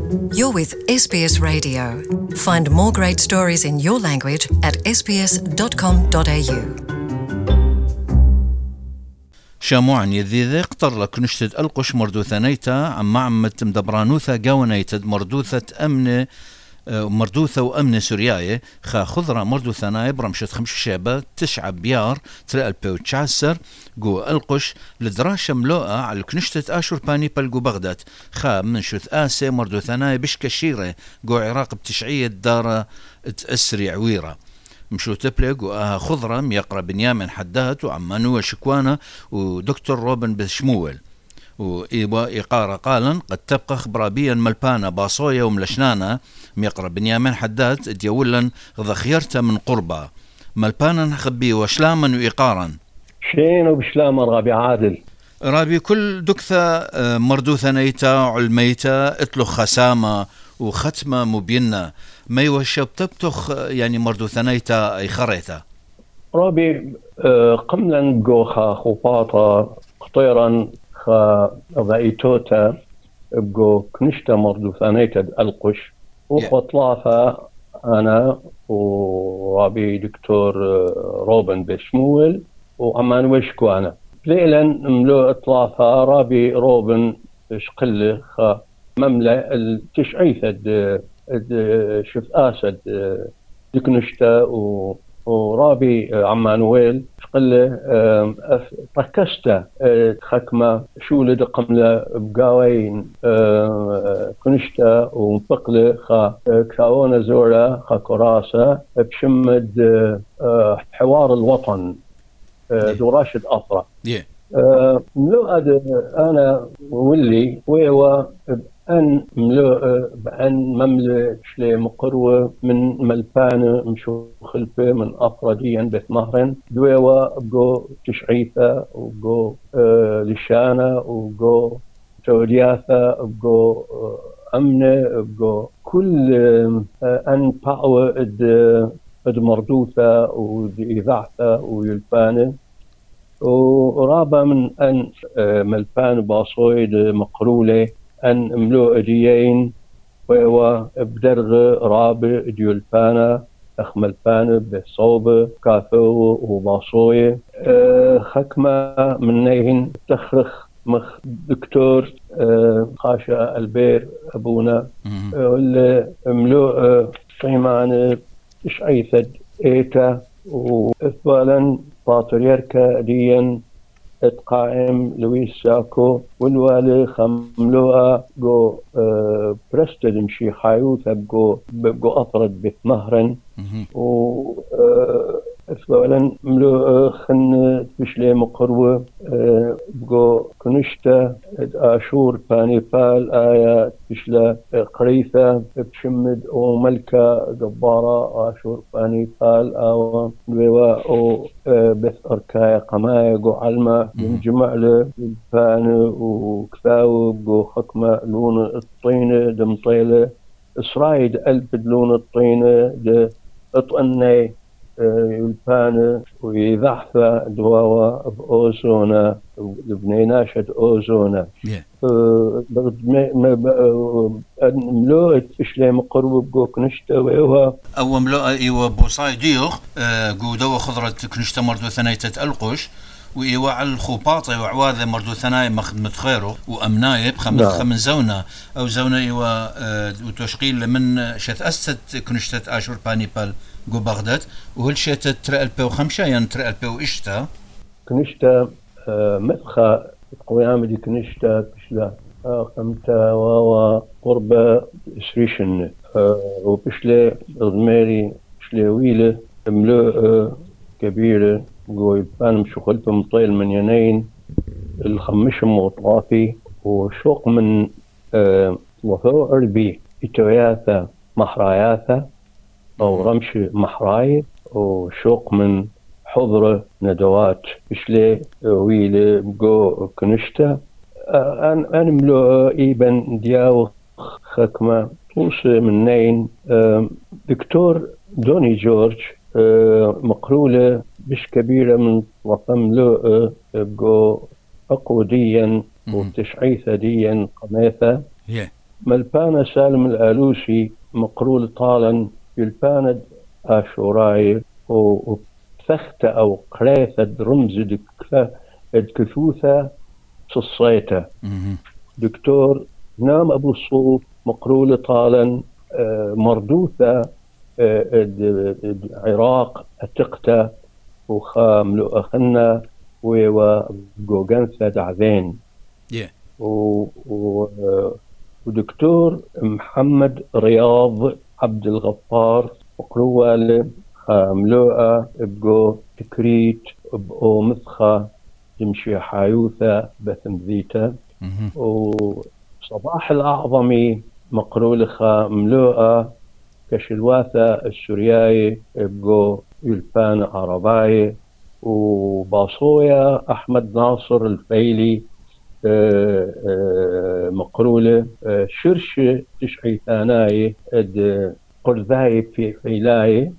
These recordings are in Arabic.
You're with SBS Radio. Find more great stories in your language at sbs.com.au. شاموعن يذيذ قطر لك نشتد القش مردوثة نيتا عم معمة مدبرانوثة قاونيتد مردوثة أمن مردوثة وأمن سورياية خا خضرة مردوثة نايب رمشت 5 شابة 9 بيار 3 جو القش لدراشة ملوءة على كنشتة آشور باني بلقو بغداد خا من شوث آسي مردوثة نايب بش كشيرة جو عراق بتشعية دارة تأسري عويرة مشو تبلغ وخضرة ميقرأ بنيامين حداد وعمانوة شكوانة ودكتور روبن بشمول وإيقارة قالا قد تبقى خبرابيا ملبانة باصوية وملشنانة ميقرأ بنيامين حداد ديولا غذخيرته من قربة ملبانا خبي وشلاما وإيقارا شين وبشلاما رابي عادل رابي كل دكثة مردوثة نيتا علميتا اتلو خسامة وختمة مبينة ما يوشب تبتخ يعني مردوثة نيتا اي خريتا رابي قملا بقو خوباطة قطيرا غايتوتا بقو كنشتا مردوثة نيتا القش وخطلافة أنا ورابي دكتور روبن بشمول وعمان وشكوانا ليلا ملو اطلافة رابي روبن شقله مملة التشعيثة شف آسد دكنشتا ورابي عمانويل شقله طكستا خكمة شولة دقملة بقاوين كنشتا ومبقلة كاونا زورة كراسة بشمد حوار الوطن دراشد أطرة ملو أنا ولي ويوا أن ملو بأن مملو شلي مقروة من ملبانة مشو خلفة من أفرديا بثمهرن دويوا بقو تشعيثة وبقو لشانة وبقو تودياثة وبقو أمنة وبقو كل أن باعوا مردوثة وإذاعثة ويلبانة ورابا من أن ملبان باصويد مقرولة أن ملو أديين وهو بدرغ رابع ديولبانا أخ ملبان بصوبة كاثو وباصوية خكمة منيهن تخرخ مخ دكتور خاشا البير أبونا واللي ملو قيمان تشعيثد إيتا وإثبالا باطريركا ديا اتقائم لويس ساكو والوالي خملوها جو برستد مشي حيوثة بقو أطرد بثمهرن و فعلا ملو خن بشلي مقروة بقو كنشتا آشور بانيبال آية بشلا قريثة بشمد او ملكة جبارة آشور بانيبال او بيوا او بث أركاية قماية قو علمة من جمع بان وكفاو بقو حكمة لون الطينة دمطيلة إسرايد قلب لون الطينة ده اطقني يلبانة ويضحفة دواوة بأوزونة بنيناشة أوزونة ملوء إشلي مقرب بقو كنشتا ويوها أو ملوء إيوه بوصاي ديوخ قو دوا خضرة كنشتا مردو ثنايتة القش وإيوه على الخوباطة وعواذة مردو ثناي مخدمة خيره وأمنايب خمس زونة أو زونة إيوه وتشقيل من شث أست كنشتا آشور بانيبال جو بغداد وهل شيء ترى البيو خمسة يعني ترى البيو إشتا كنشتا مدخة قويام دي كنشتا بشلا خمتا واوا قربة سريشن وبشلا غماري بشلا ويلة ملوء كبيرة جو يبان مشو خلفة مطيل من ينين الخمشم وطرافي وشوق من وثو عربي إتوياثة محراياثة أو رمش محراي وشوق من حضرة ندوات بشلي ويلة بقو كنشتا أنا ملو إيبن دياو خكمة طوس من نين دكتور دوني جورج مقرولة بش كبيرة من وطن له بقو أقوديا وتشعيثة ديا قماثة ملبانة سالم الآلوسي مقرول طالا يلباند آشوراي وفخت أو قريثة رمز دكثوثة صصيته دكتور نام أبو الصوف مقرول طالا مردوثة عراق أتقته وخاملو أخنا وجوجنثة دعذين ودكتور محمد رياض عبد الغفار مقروة خاملوءة بقو تكريت بقو مسخة تمشي حايوثة بثمذيته وصباح الأعظمي مقرول خاملوءة كشلواثة السورياي بقو يلبان عرباي وباصويا أحمد ناصر الفيلي مقرولة شرش تشعي ثاناي قرذاي في فيلاي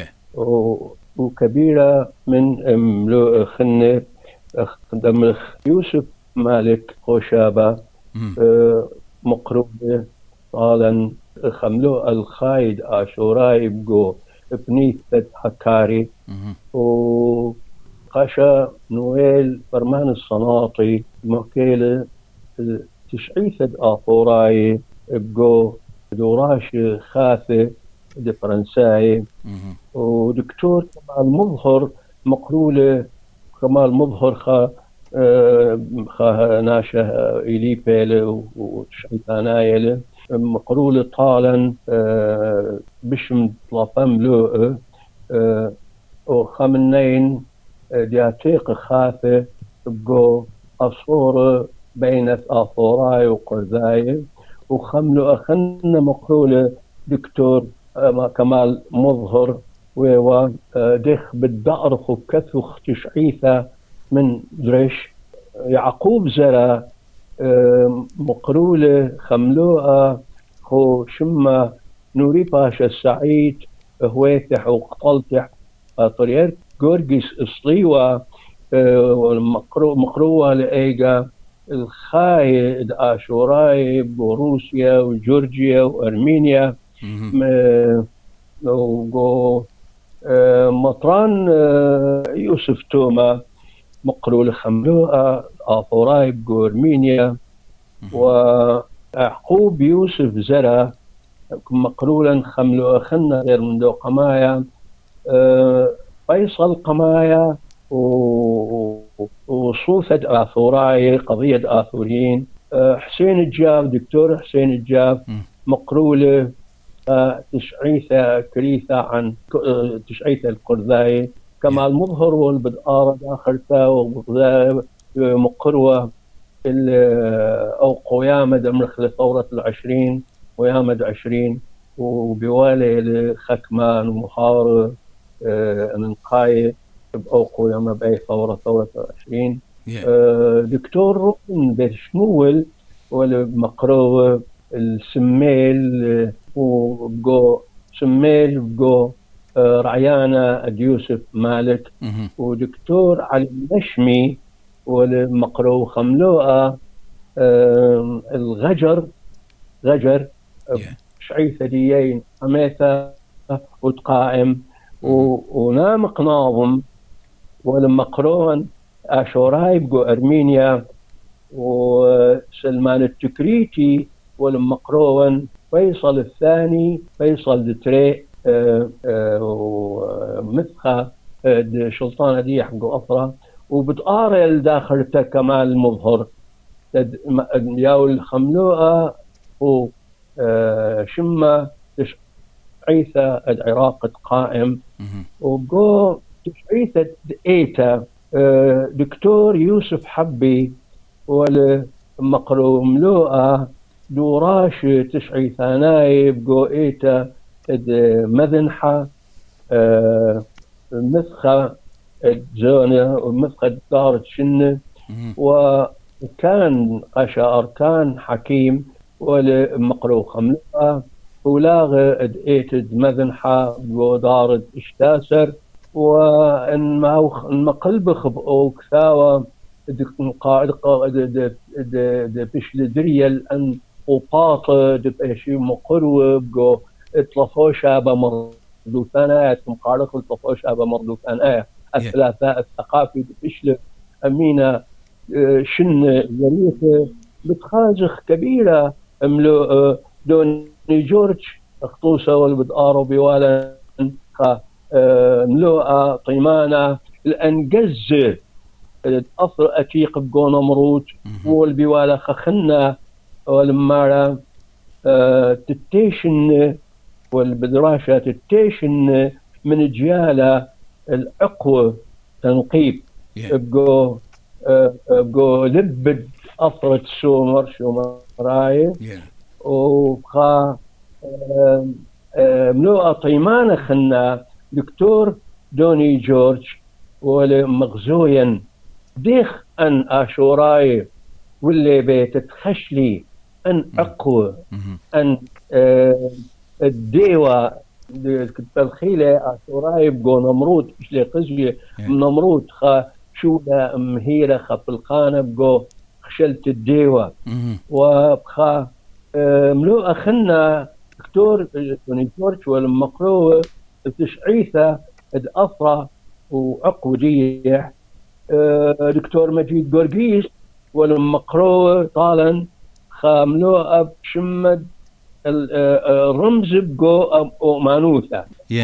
وكبيرة من ملوء خنة دمخ يوسف مالك خوشابة مقرولة طالا خملوء الخايد آشوراي بقو بنيثة حكاري وقاشا نويل فرمان الصناطي موكيلة تشعيثة آثوراي بقو دوراش خاثة دي فرنساي ودكتور كمال مظهر مقرولة كمال مظهر خا ناشا إلي بيلة وتشعيثانايلة مقرولة طالا بشم طلافم لوء وخمنين دياتيق خاثة بقو أصورة بين آثوراي وقرذاي وخملو أخن مقرولة دكتور كمال مظهر ودخ بالدأرخ وكثخ تشعيثة من درش يعقوب زرا مقرولة خملوءة خو شمة نوري باشا السعيد هويتح وقطلتح طريق جورجيس إصليوة مقروة لأيجا الخايد آشوراي بروسيا وجورجيا وأرمينيا مطران يوسف توما مقرول خملوءة آثوراي بأرمينيا ويعقوب يوسف زرا مقرولا خملوءة خنا غير من دو قمايا فيصل قمايا وصوفة آثوراي قضية آثوريين حسين الجاف دكتور حسين الجاف مقرولة تشعيثة كريثة عن تشعيثة القرذاي كمال مظهر والبدآرة داخلتا مقروة أو قيامة دمرخ لثورة 20 قيامة 20 وبوالي لخكمان ومحارة من قاية أو قيامة بأي ثورة 20 دكتور ركن بشمول والمقروة السميل وبقو سميل بقو رعيانة يوسف مالك ودكتور علي النشمي والمقرو خملوءة الغجر شعيثة ديين حميثة وتقائم ونامق ناظم والمقرون آشوراي بقو أرمينيا وسلمان التكريتي والمقرون فيصل الثاني فيصل دتري ومثخة شلطانة دي حقو أفرا وبتقارل داخلته كمال مظهر ياو الخملوءة وشمة تشعيثة العراق قائم وقو تشعيثة ايتا دكتور يوسف حبي والمقرو ملوءة دوراش تشعيثاناي بقو ايتا مذنحة مسخة زونة ومسخة دارة شنة وكان قشا أركان حكيم والمقرو خملوءة ولاغ ايتد مذنحة بقو دارة اشتاسر وان ما قلبخ بقو كثاوة قاعد بشل دريال ان وباطة دبقشي مقروة بقو اطلفوا شابة مردوثانات مقارق اطلفوا شابة مردوثانات الثلاثاء الثقافي بشلف أمينة شن ظريفة بتخازخ كبيرة املو دوني جورج اخطوسة والبدقارو بوالا ملوءة طيمانة الأنجز الأصل أتيق بقو نمروت والبوالا خخنا والمارا تتيشن والبدراشة تتيشن من جيالة العقوة تنقيب بقو لبد أفرد شومراي وبقى ملوءة طيمانة خنا دكتور دوني جورج ولمغزويا ديخ أن آشوراي واللي بيتتخشلي أن أقوى أن الديوة الخيلة آشوراي بقو نمرود مش لي قزية نمرود خا شولا مهيرة خا في القانة بقو خشلت الديوة وبخا ملوء أخنا دكتور دوني جورج والمقروة تشعيثة الأفرة وعقو ديح دكتور مجيد قرقيس والمقروة طالا خاملوء بشمد الرمز بقو مانوثة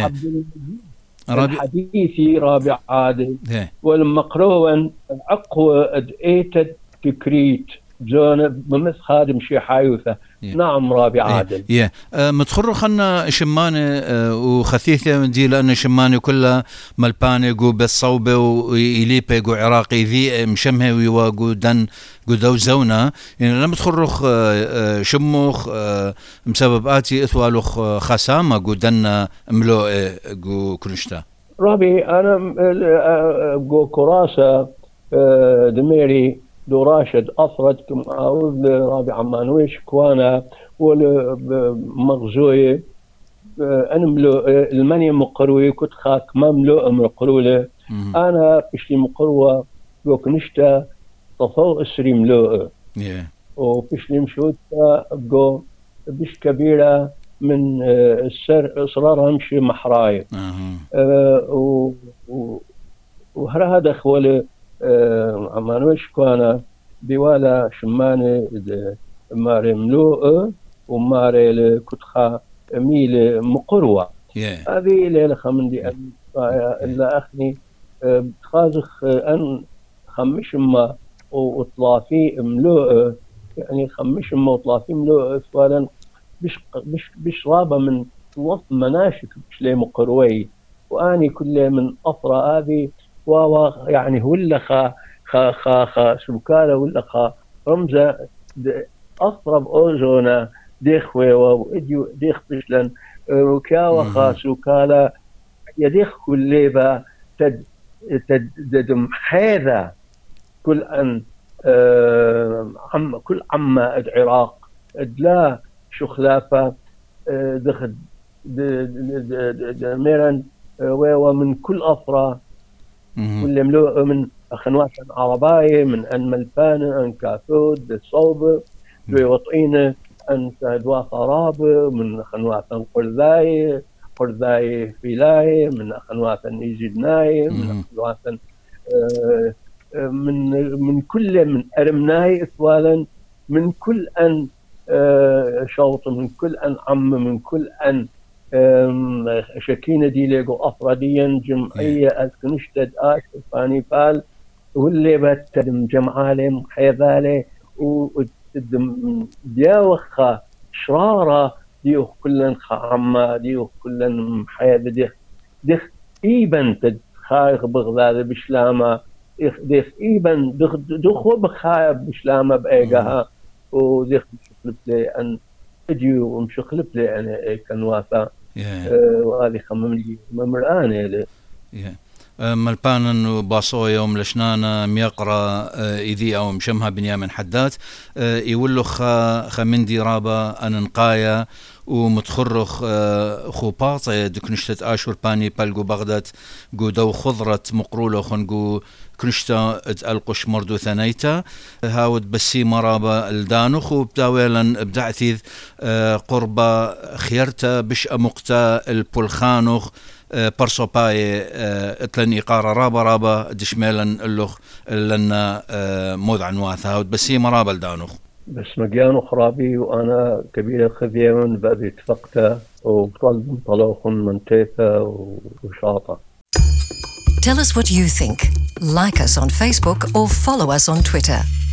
الحديثي رابع عادل والمقروة العقوة ادئيتد تكريت زون بمث خادم شي حايوثة نعم رابع عادل متخرو خلنا شمانة وخثيثة دي لأن شمانة كلها ملبانة جو بالصوبة وإليبة جو عراقي ذي مشمه ويواجو دن جو دوزونا يعني لما تخرخ شموخ مسبب آتي إثوالوخ خسامة جو دن ملوء جو كنشتا رابي أنا جو كراسة دميري دو راشد أفرد كم أعوذ رابع عمانويش كوانا والمغزوية أنا ملو المانيا مقروي كنت خاك ما ملو مقرولة أنا بشتي مقروة جو كنشتا طفو أسري ملو وبشتي مشوتا جو بش كبيرة من السر إصرار همشي محراي وهذا خوالي عمانوش كوانا بوالا شمانة ماري ملوء وماري لكتخا ميل مقروة هذه ليلة خمندي إلا أخني بتخازخ أن خمشما وطلافي ملوء يعني خمشما وطلافي ملوء فوالا بش رابة من وصف مناشك بش لي مقروي وأني كل من أفرى هذه يعني ولا خا سوكالا ولا خا رمزة أصرب أوزونا ديخوي وإديو ديخ بشلن وكاوا خا سوكالا يديخ كليبا تدم حيذا كل أن كل عما العراق لا شخلافة دخل ميران ومن كل أفرى كل ملوء من خنوات عرباية من أن ملبان أن كاثود بالصوب ويوطئين أن تدوا خراب من خنوات قرذاي فيلاي من خنوات نيجدناي من خنوات من كل من أرمناي إثوالا من كل أن شوط من كل أن عم من كل أن شكينة دي ليقو أفراديا جمعية أسكنشتد فاني فال واللي بتدم جمعالي حيذالي وتدم ديوخة شرارة ديوخ كلن خعمة ديوخ كلن حيذ ديخ إيبن تدخايخ بغذاذ بشلامة ديخ إيبن دخو بخايب بشلامة بأيقها وديخ مشخلب لي أن أجيو ومشخلب لي أنا كنوافا وهذه خمملي ممرآن ملبانا باصويا وملشنانا ميقرا إذي أو مشمها بنيامين حدات يولخ خمندي رابا أننقايا ومتخرخ خوباطة دكنشتت آشور باني بالقو بغداد قو دو خضرة مقرولة خنقو كنشتا القش مردو ثنيتا هاود بسي مرابا الدانخ وبداويلا بدعثيذ قربا خيرتا بش أمقتا البولخانخ برسو باي اتلن إقارة رابا دشميلا اللخ لنا موضع نواث هاود بسي مرابا الدانخ بس مجيانو خرابي وأنا كبيرة خذيون بأبي اتفقتا وطلب طلوخ من تيفا وشاطة. Tell us what you think. Like us on Facebook or follow us on Twitter.